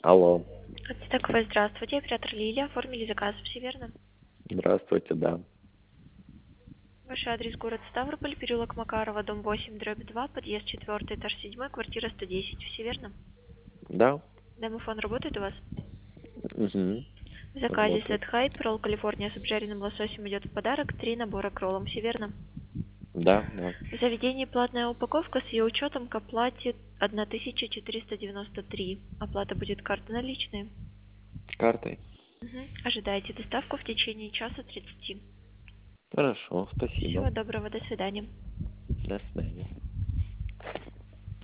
Алло, Такое, здравствуйте, оператор Лилия, оформили заказ, все верно? здравствуйте, да. Ваш адрес город Ставрополь, переулок Макарова, дом 8, дробь 2, подъезд 4, этаж 7, квартира 110, все верно? Да? Домофон работает у вас? Угу. В заказе Работает. сет хайп, ролл Калифорния с обжаренным лососем идет в подарок, 3 набора к роллам, все верно? Да, да. В заведении платная упаковка с ее учетом к оплате 1493. Оплата будет карты наличные. Картой. Ожидайте доставку в течение часа 30. Хорошо, спасибо. Всего доброго, до свидания. До свидания.